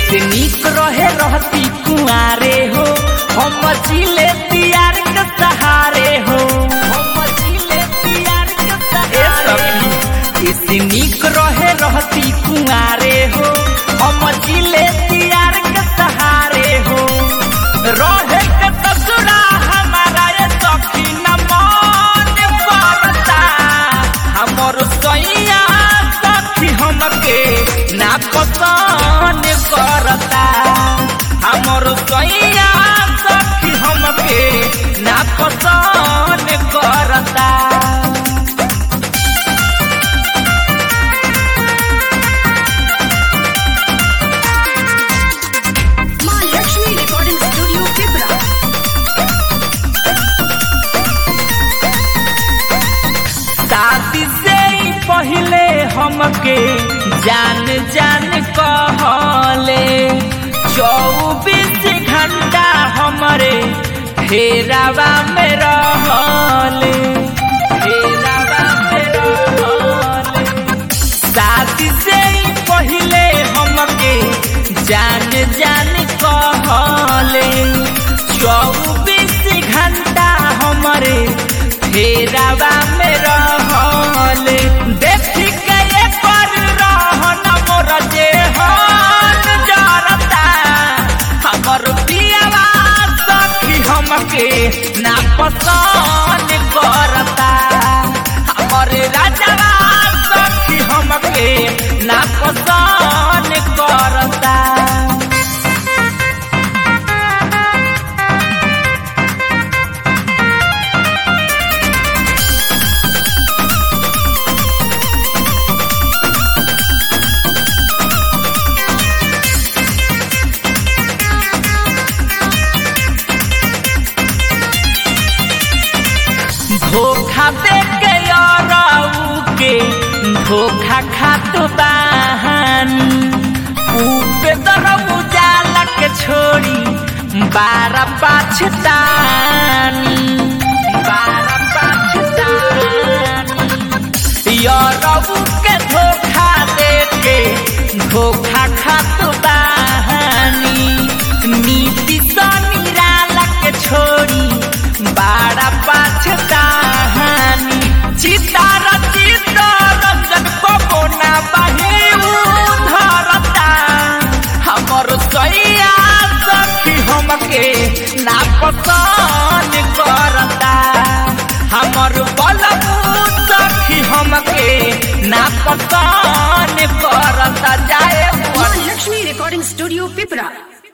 ऐसे नीक रहे रहती कुआरे हो, हम जिले प्यार के सहारे हो, हम जिले प्यार के सहारे हो। ऐसे नीक रहे रहती कुआरे हो, हम जिले प्यार के सहारे हो। रहे के ससुरा हमारा ये सखी न मन पड़ता, हमर सैया सखी हमके ना पसंद करता, हमर सैया सखी हमके ना पसंद करता। शादी से पहले हमके जान जान कहले, 24 घंटा हमरे फेरावा में रहले, फेरावा में रहले। शादी से पहले हमके जान जान कहले, 24 घंटा हमरे फेरावा में रहले। देखी के पर रहन मोर जेहन जरता, हमर पियावा सखी हमके ना पसंद करता, हमर राजावा सखी हमके ना पसंद करता। धोखा दे के याराऊ के धोखा खात बहानी, ऊपे दरऊ जाला के छोड़ी बारा पाछतानी, बारा पाछतानी। याराऊ के धोखा दे के धोखा खात बहानी, नीति सा निराला के छोड़ी बारा पाछतानी। चितार रंजन को ना बहे धरता, हमर सैया सखी हमके ना पसंद करता, हमर बलबू सखी हमके ना पसंद करता। जाए लक्ष्मी रिकॉर्डिंग स्टूडियो पिपरा।